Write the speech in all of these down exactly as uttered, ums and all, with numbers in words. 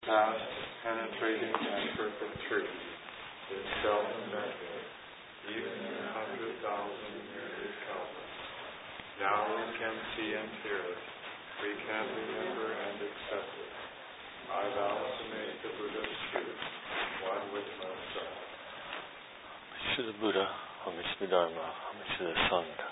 past, penetrating and perfect truth is self-effective, even in a hundred thousand years countless. Now we can see and hear it. We can remember and accept it. I vow to make the Buddha's truth one with myself. Homage to the Buddha, homage to the Dharma, homage to the Sangha.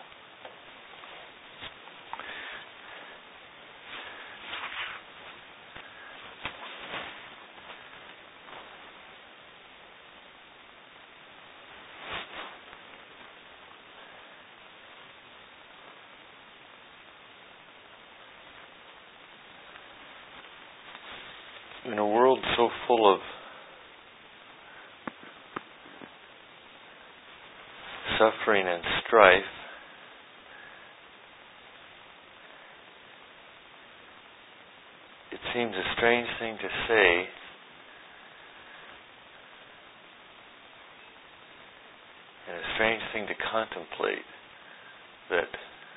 In a world so full of suffering and strife, it seems a strange thing to say and a strange thing to contemplate that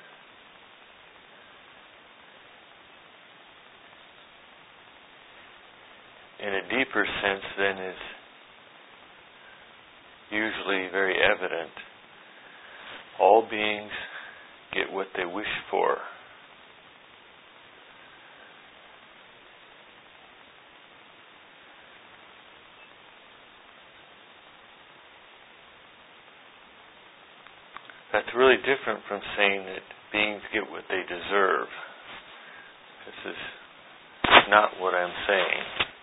in a deeper sense than is usually very evident, all beings get what they wish for. That's really different from saying that beings get what they deserve. This is not what I'm saying.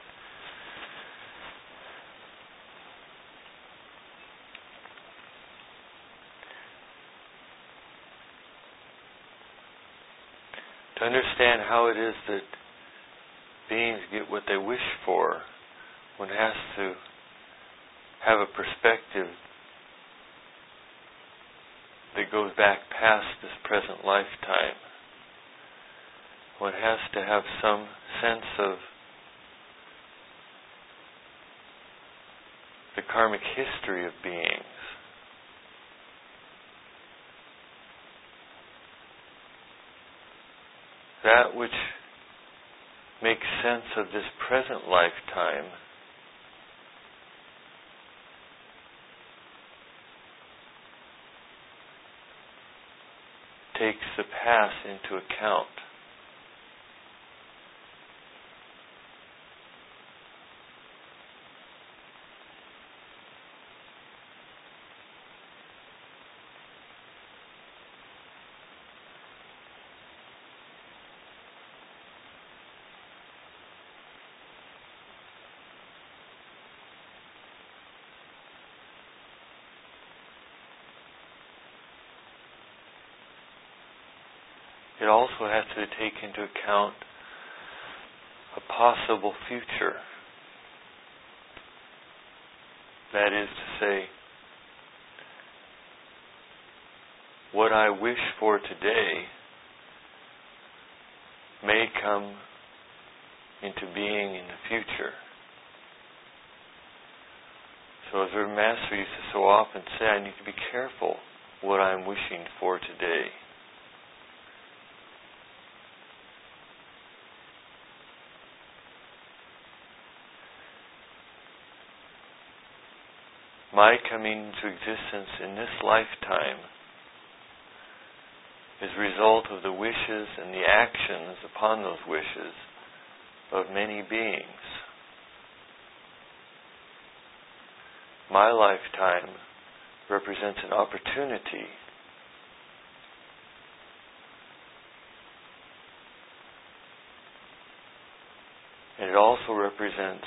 To understand how it is that beings get what they wish for, one has to have a perspective that goes back past this present lifetime. One has to have some sense of the karmic history of beings. That which makes sense of this present lifetime takes the past into account. It also has to take into account a possible future. That is to say, what I wish for today may come into being in the future. So as our Master used to so often say, I need to be careful what I'm wishing for today. My coming into existence in this lifetime is a result of the wishes and the actions upon those wishes of many beings. My lifetime represents an opportunity and it also represents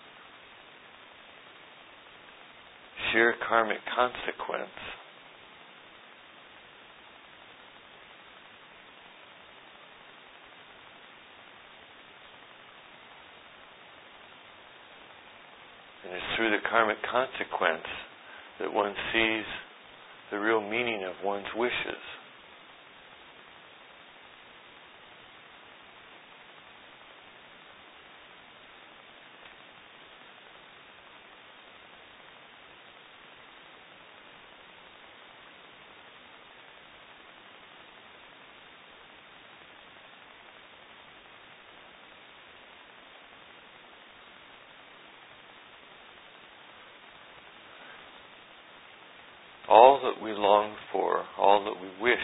sheer karmic consequence. And it's through the karmic consequence that one sees the real meaning of one's wishes. all that we long for, all that we wish,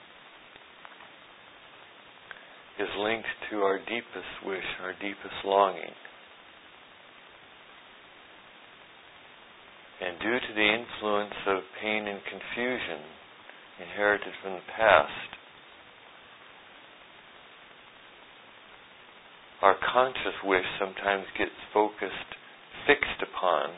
is linked to our deepest wish, our deepest longing. And due to the influence of pain and confusion inherited from the past, our conscious wish sometimes gets focused, fixed upon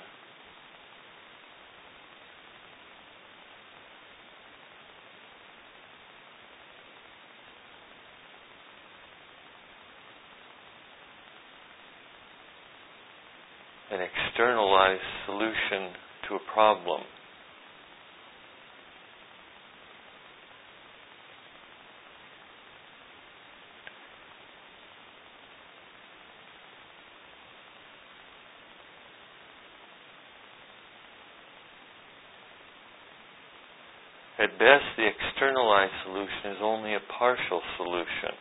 an externalized solution to a problem. At best, the externalized solution is only a partial solution.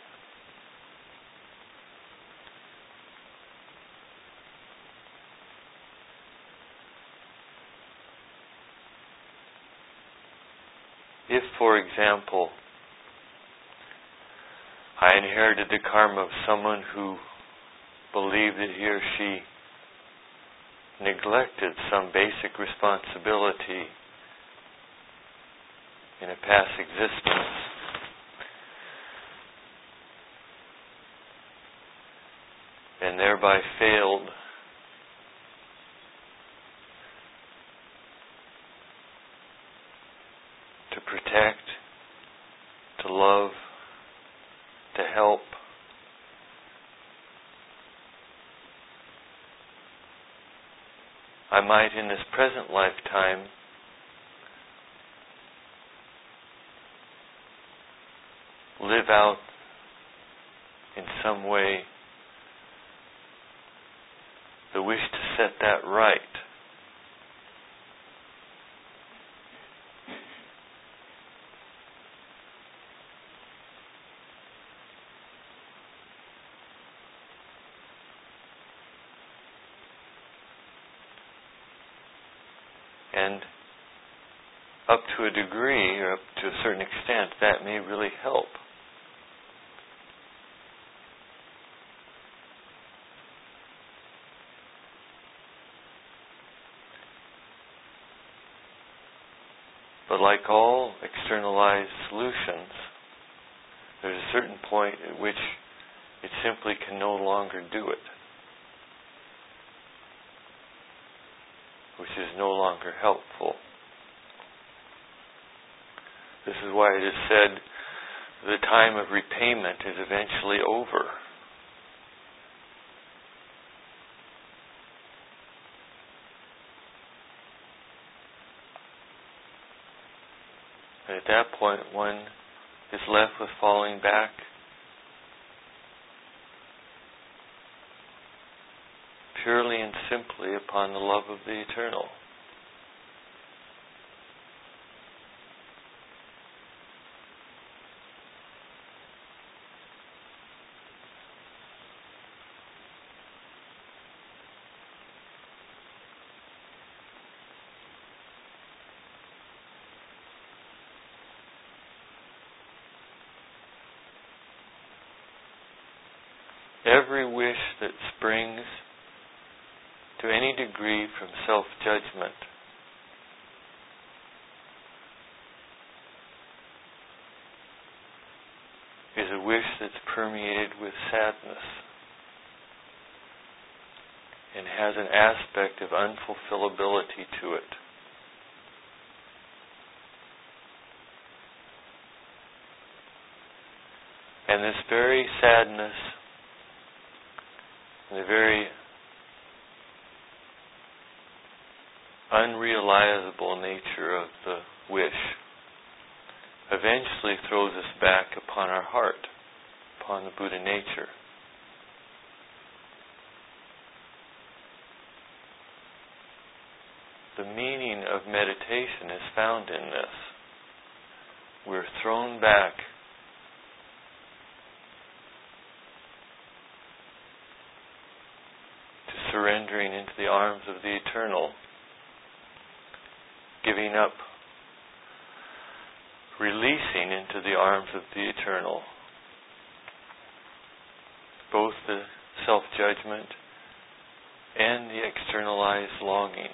If, for example, I inherited the karma of someone who believed that he or she neglected some basic responsibility in a past existence, and thereby failed to protect, to love, to help, I might in this present lifetime live out in some way the wish to set that right. And up to a degree, or up to a certain extent, that may really help. But like all externalized solutions, there's a certain point at which it simply can no longer do it, which is no longer helpful. This is why it is said the time of repayment is eventually over. And at that point, one is left with falling back purely and simply upon the love of the eternal. Every wish that springs to any degree from self-judgment is a wish that's permeated with sadness and has an aspect of unfulfillability to it. And this very sadness, the very unrealizable nature of the wish eventually throws us back upon our heart, upon the Buddha nature. The meaning of meditation is found in this. We're thrown back surrendering into the arms of the eternal, giving up releasing into the arms of the eternal both the self-judgment and the externalized longing.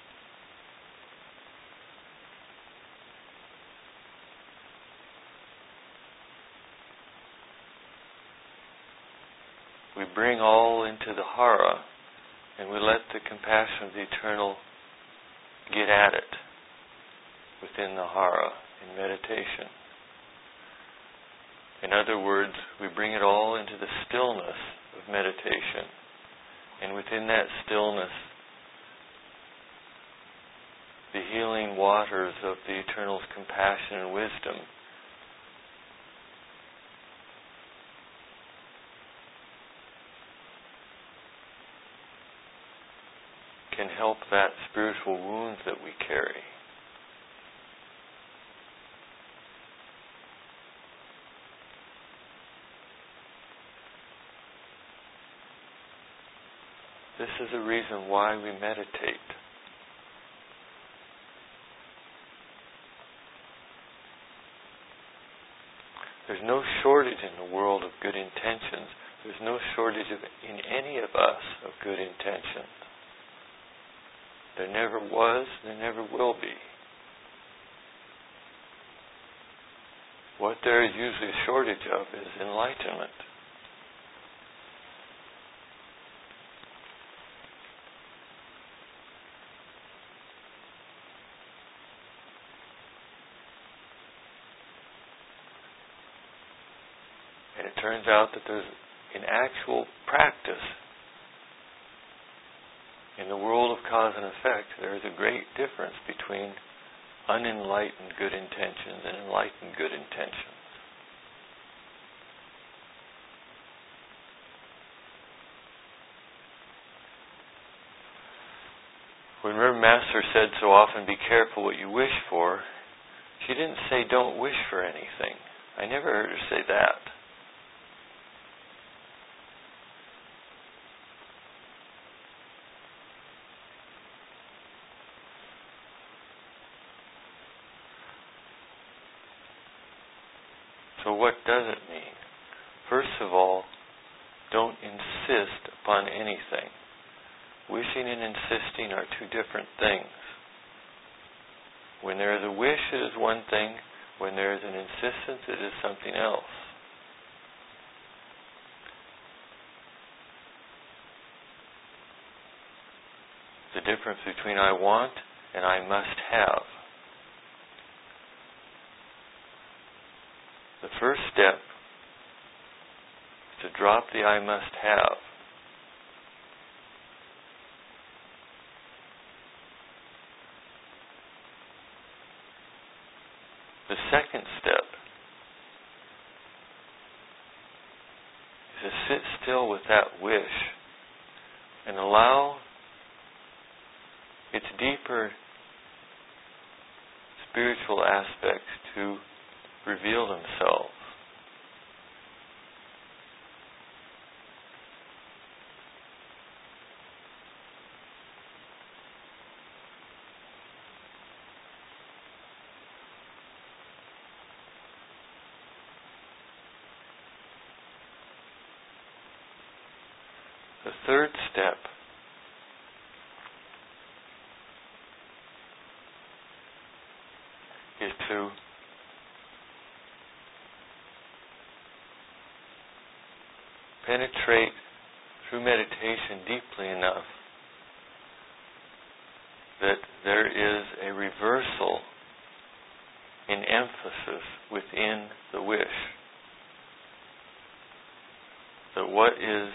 We bring all into the hara, and we let the compassion of the eternal get at it within the hara in meditation. In other words, we bring it all into the stillness of meditation. And within that stillness, the healing waters of the eternal's compassion and wisdom can help that spiritual wound that we carry. This is a reason why we meditate. There's no shortage in the world of good intentions. There's no shortage of, in any of us of good intentions. There never was, there never will be. What there is usually a shortage of is enlightenment. And it turns out that there's, in actual practice, in the world of cause and effect, there is a great difference between unenlightened good intentions and enlightened good intentions. When Reverend Master said so often, be careful what you wish for, she didn't say don't wish for anything. I never heard her say that. So what does it mean? First of all, don't insist upon anything. Wishing and insisting are two different things. When there is a wish, it is one thing. When there is an insistence, it is something else. The difference between I want and I must have. The first step is to drop the I must have. The second step is to sit still with that wish and allow its deeper spiritual aspects to reveal themselves. The third step is to penetrate through meditation deeply enough that there is a reversal in emphasis within the wish. That what is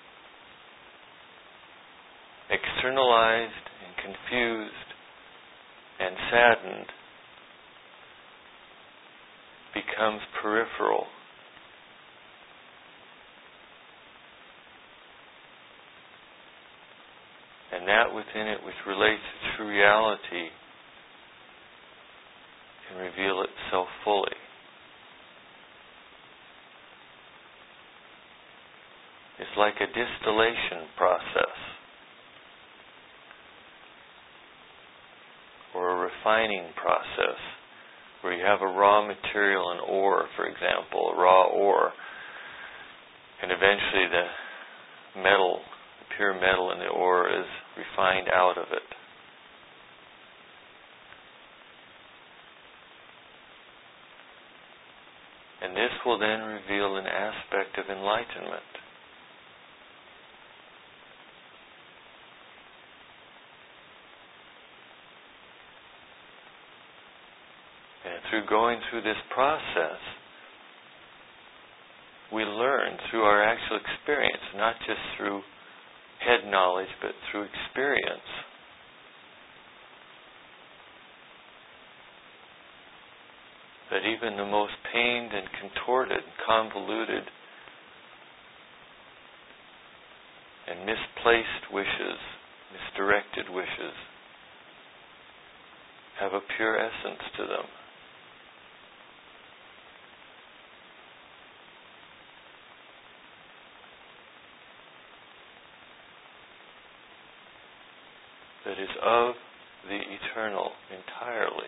externalized and confused and saddened becomes peripheral. And that within it which relates to true reality can reveal itself fully. It's like a distillation process or a refining process where you have a raw material, an ore, for example, a raw ore, and eventually the metal, the pure metal in the ore is refined out of it. And this will then reveal an aspect of enlightenment. And through going through this process, we learn through our actual experience, not just through head knowledge, but through experience. That even the most pained and contorted, convoluted, and misplaced wishes, misdirected wishes, have a pure essence to them. That is of the eternal entirely.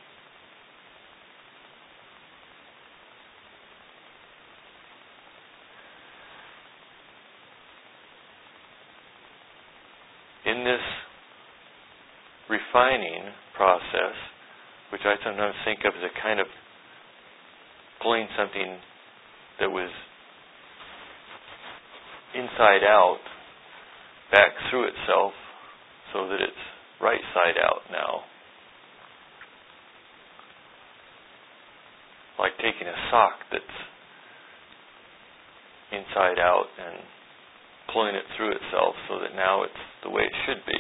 In this refining process, which I sometimes think of as a kind of pulling something that was inside out back through itself so that it's right side out now. Like taking a sock that's inside out and pulling it through itself so that now it's the way it should be.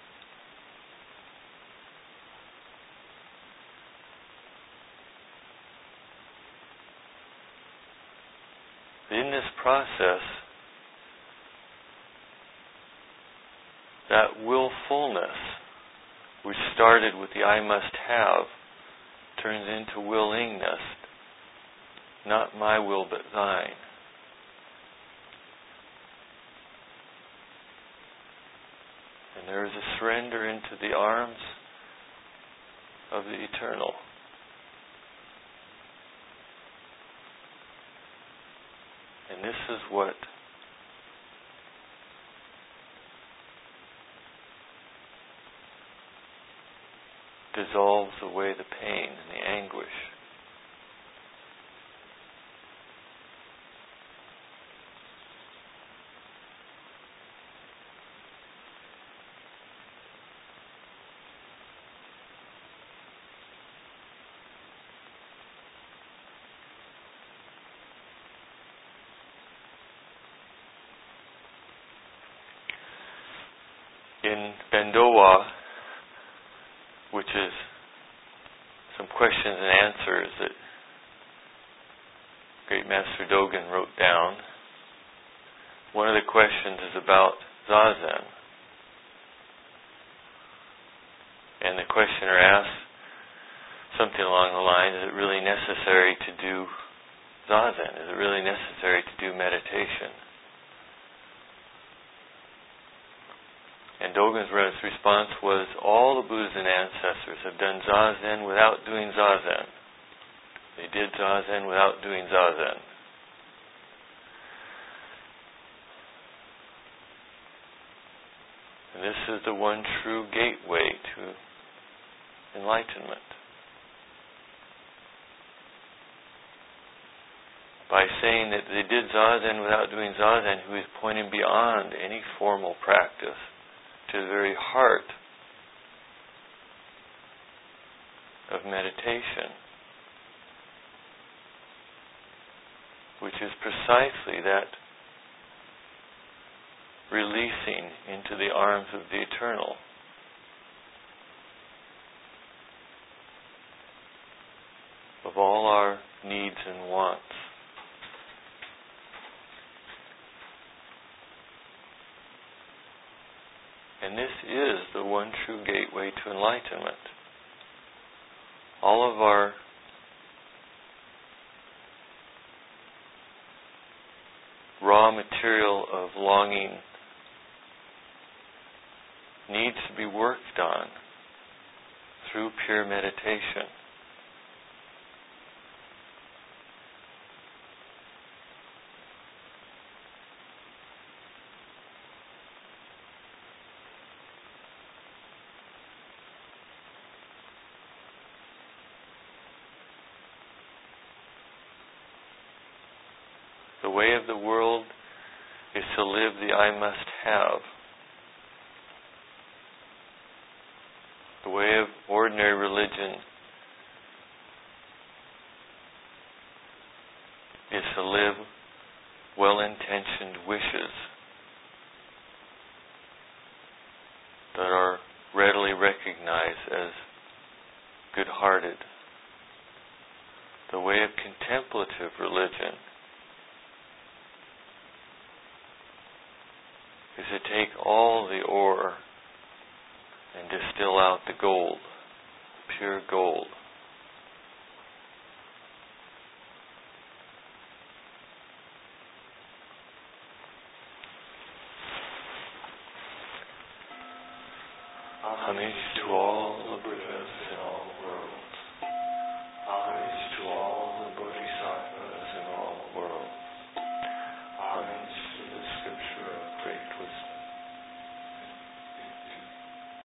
In this process, that willfulness, which started with the I must have, turns into willingness, not my will but thine. And there is a surrender into the arms of the eternal. And this is what dissolves away the pain and the anguish. In Bendowa, which is some questions and answers that Great Master Dogen wrote down, one of the questions is about Zazen. And the questioner asks something along the line, is it really necessary to do Zazen? Is it really necessary to do meditation? And Dogen's response was, all the Buddhas and ancestors have done Zazen without doing Zazen. They did Zazen without doing Zazen. And this is the one true gateway to enlightenment. By saying that they did Zazen without doing Zazen, who is pointing beyond any formal practice to the very heart of meditation, which is precisely that releasing into the arms of the eternal. Of all our needs and wants. And this is the one true gateway to enlightenment. All of our raw material of longing needs to be worked on through pure meditation. The way of the world is to live the I must have. The way of ordinary religion is to live well-intentioned wishes that are readily recognized as good-hearted. The way of contemplative religion is to take all the ore and distill out the gold, pure gold. Homage to all the Buddhas and all